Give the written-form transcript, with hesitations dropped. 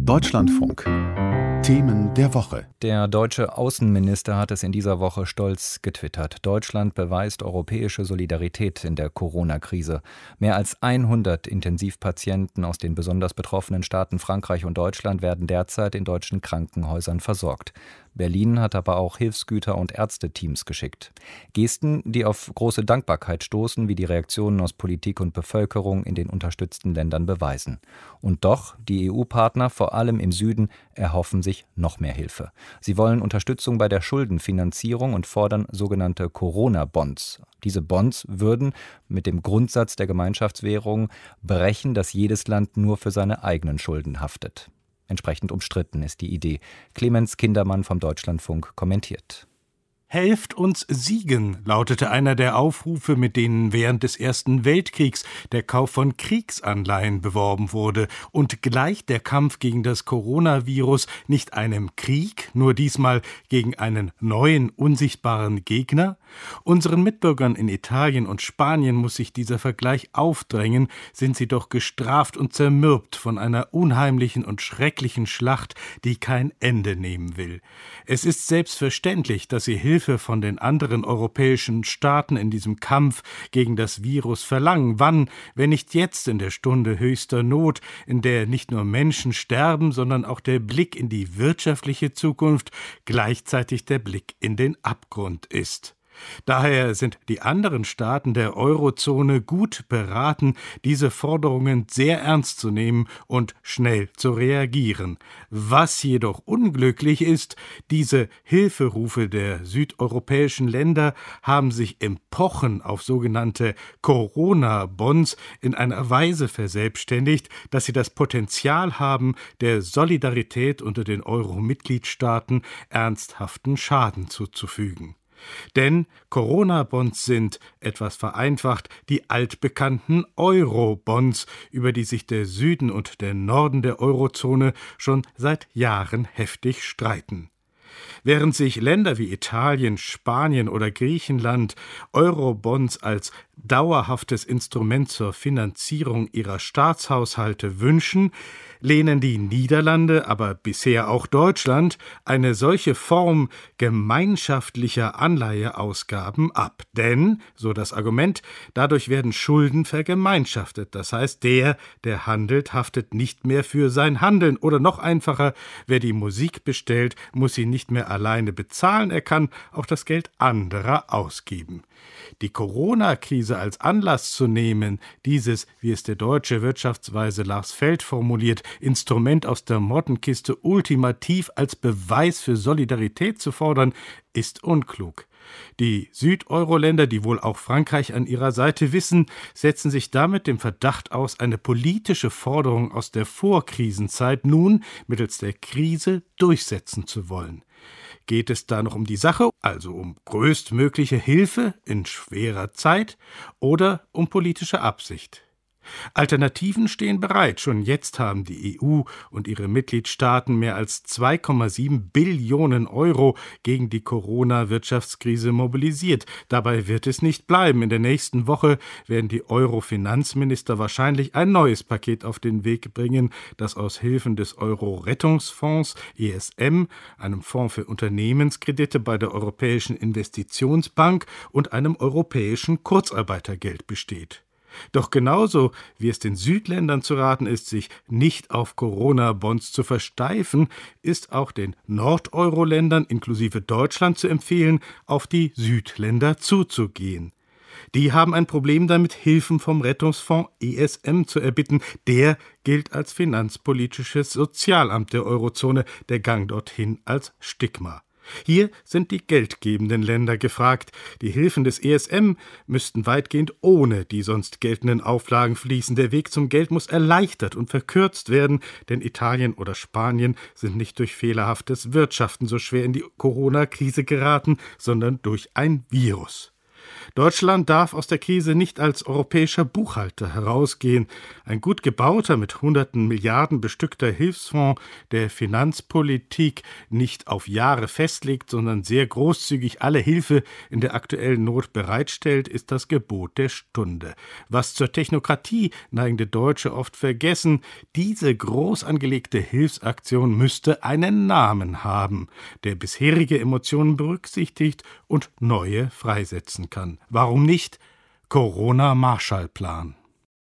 Deutschlandfunk. Themen der Woche. Der deutsche Außenminister hat es in dieser Woche stolz getwittert. Deutschland beweist europäische Solidarität in der Corona-Krise. Mehr als 100 Intensivpatienten aus den besonders betroffenen Staaten Frankreich und Deutschland werden derzeit in deutschen Krankenhäusern versorgt. Berlin hat aber auch Hilfsgüter und Ärzteteams geschickt. Gesten, die auf große Dankbarkeit stoßen, wie die Reaktionen aus Politik und Bevölkerung in den unterstützten Ländern beweisen. Und doch, die EU-Partner, vor allem im Süden, erhoffen sich noch mehr Hilfe. Sie wollen Unterstützung bei der Schuldenfinanzierung und fordern sogenannte Corona-Bonds. Diese Bonds würden mit dem Grundsatz der Gemeinschaftswährung brechen, dass jedes Land nur für seine eigenen Schulden haftet. Entsprechend umstritten ist die Idee. Clemens Kindermann vom Deutschlandfunk kommentiert. Helft uns siegen, lautete einer der Aufrufe, mit denen während des Ersten Weltkriegs der Kauf von Kriegsanleihen beworben wurde. Und gleicht der Kampf gegen das Coronavirus nicht einem Krieg, nur diesmal gegen einen neuen, unsichtbaren Gegner? Unseren Mitbürgern in Italien und Spanien muss sich dieser Vergleich aufdrängen, sind sie doch gestraft und zermürbt von einer unheimlichen und schrecklichen Schlacht, die kein Ende nehmen will. Es ist selbstverständlich, dass sie Hilfe von den anderen europäischen Staaten in diesem Kampf gegen das Virus verlangen. Wann, wenn nicht jetzt in der Stunde höchster Not, in der nicht nur Menschen sterben, sondern auch der Blick in die wirtschaftliche Zukunft gleichzeitig der Blick in den Abgrund ist. Daher sind die anderen Staaten der Eurozone gut beraten, diese Forderungen sehr ernst zu nehmen und schnell zu reagieren. Was jedoch unglücklich ist, diese Hilferufe der südeuropäischen Länder haben sich im Pochen auf sogenannte Corona-Bonds in einer Weise verselbstständigt, dass sie das Potenzial haben, der Solidarität unter den Euro-Mitgliedstaaten ernsthaften Schaden zuzufügen. Denn Corona-Bonds sind, etwas vereinfacht, die altbekannten Euro-Bonds, über die sich der Süden und der Norden der Eurozone schon seit Jahren heftig streiten. Während sich Länder wie Italien, Spanien oder Griechenland Euro-Bonds als dauerhaftes Instrument zur Finanzierung ihrer Staatshaushalte wünschen, lehnen die Niederlande, aber bisher auch Deutschland, eine solche Form gemeinschaftlicher Anleiheausgaben ab. Denn, so das Argument, dadurch werden Schulden vergemeinschaftet. Das heißt, der handelt, haftet nicht mehr für sein Handeln. Oder noch einfacher, wer die Musik bestellt, muss sie nicht mehr alleine bezahlen. Er kann auch das Geld anderer ausgeben. Die Corona-Krise als Anlass zu nehmen, dieses, wie es der deutsche Wirtschaftsweise Lars Feld formuliert, Instrument aus der Mottenkiste ultimativ als Beweis für Solidarität zu fordern, ist unklug. Die Südeuro-Länder, die wohl auch Frankreich an ihrer Seite wissen, setzen sich damit dem Verdacht aus, eine politische Forderung aus der Vorkrisenzeit nun mittels der Krise durchsetzen zu wollen. Geht es da noch um die Sache, also um größtmögliche Hilfe in schwerer Zeit, oder um politische Absicht? Alternativen stehen bereit. Schon jetzt haben die EU und ihre Mitgliedstaaten mehr als 2,7 Billionen Euro gegen die Corona-Wirtschaftskrise mobilisiert. Dabei wird es nicht bleiben. In der nächsten Woche werden die Euro-Finanzminister wahrscheinlich ein neues Paket auf den Weg bringen, das aus Hilfen des Euro-Rettungsfonds ESM, einem Fonds für Unternehmenskredite bei der Europäischen Investitionsbank und einem europäischen Kurzarbeitergeld besteht. Doch genauso wie es den Südländern zu raten ist, sich nicht auf Corona-Bonds zu versteifen, ist auch den Nord-Euro-Ländern inklusive Deutschland zu empfehlen, auf die Südländer zuzugehen. Die haben ein Problem damit, Hilfen vom Rettungsfonds ESM zu erbitten. Der gilt als finanzpolitisches Sozialamt der Eurozone, der Gang dorthin als Stigma. Hier sind die geldgebenden Länder gefragt. Die Hilfen des ESM müssten weitgehend ohne die sonst geltenden Auflagen fließen. Der Weg zum Geld muss erleichtert und verkürzt werden, denn Italien oder Spanien sind nicht durch fehlerhaftes Wirtschaften so schwer in die Corona-Krise geraten, sondern durch ein Virus. Deutschland darf aus der Krise nicht als europäischer Buchhalter herausgehen. Ein gut gebauter, mit hunderten Milliarden bestückter Hilfsfonds, der Finanzpolitik nicht auf Jahre festlegt, sondern sehr großzügig alle Hilfe in der aktuellen Not bereitstellt, ist das Gebot der Stunde. Was zur Technokratie neigende Deutsche oft vergessen, diese groß angelegte Hilfsaktion müsste einen Namen haben, der bisherige Emotionen berücksichtigt und neue freisetzen kann. Warum nicht Corona-Marshallplan?